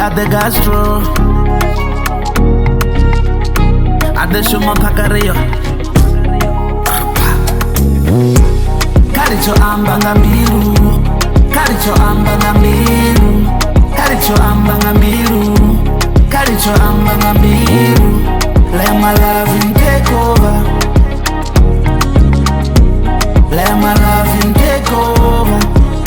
at the gastro. At the Shuma Pakario. Karicho ambanga miru. Karicho ambanga miru. Karicho ambanga miru. Karicho ambanga miru. Let my loving take over. Let my loving take over.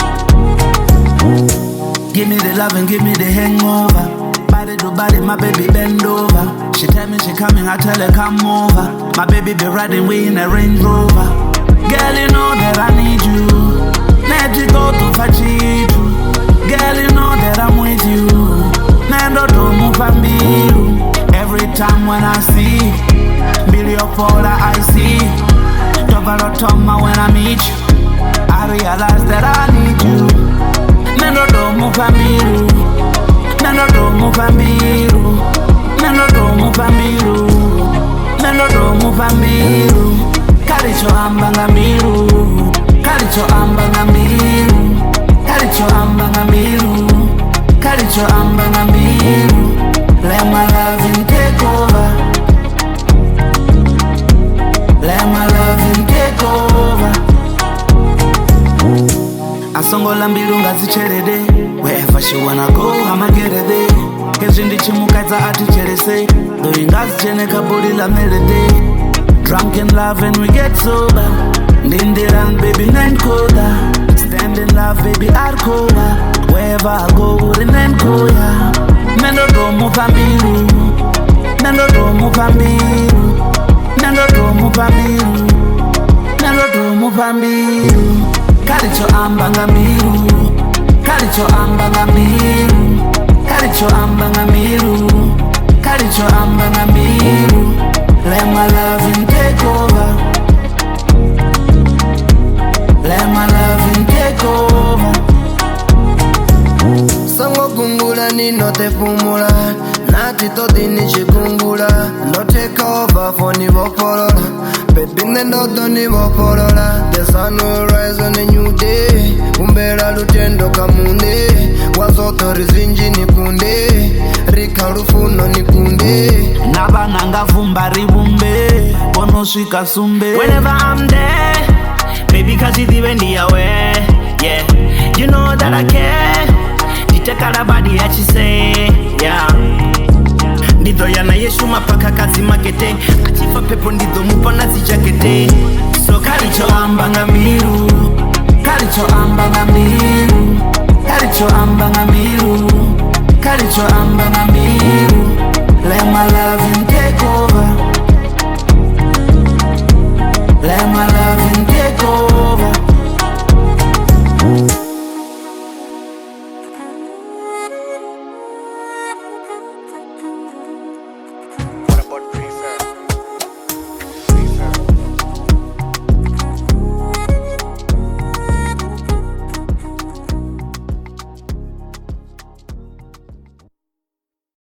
Give me the love and give me the hangover. Body to body, my baby bend over. She tell me she coming, I tell her come over. My baby be riding way in a Range Rover. Girl, you know that I need you. Let you go to Fachitu. Girl, you know that I'm with you. Nendo do mupambiru. Every time when I see Billy Opola, I see Tovalotoma when I meet you. I realize that I need you. Nendo do mupambiru. Nendo do mupambiru. Nendo do mupambiru. Nendo do mupambiru. Karicho ambanga miru. Karicho ambanga miru. Karicho ambanga miru. Karicho ambanga miru. Let my loving take over. Let my loving take over. Asongola mbiru ngazicherede. Wherever she wanna go, I'ma get her there. Kezindi chimukaza aticherese. Doi ngazicheneka body la melede. Drunk in love and we get sober. Nindiran baby nine koda. Stand in love baby arkoda. Wherever I go, remain koya. Nendo do mupambiru. Nendo do mupambiru. Nendo do mupambiru. Nendo do mupambiru. Karicho ambanga miru. Karicho ambanga miru. Karicho ambanga miru. Karicho ambanga miru. Let my loving take over. Let my loving take over. Sango kungula ni no te fumula. Nati toti ni chikungula. No take over for ni voporola. Baby nendo to ni voporola. The sun will rise on a new day. Umbera lutendo kamunde. Wazoto rizinji ni kunde. Rikarufuno ni kunde. Naba nanga fumbari bumbe. Bono swika sumbe. Whenever I'm there, baby cause you even away. Yeah, you know that I care. Nitekala body ya chise. Yeah. Ndido yana yeshu mapaka kazi makete. Achifa pepo ndido mupana zijakete. So Karicho ambanga miru. Karicho ambanga miru. Karicho ambanga miru.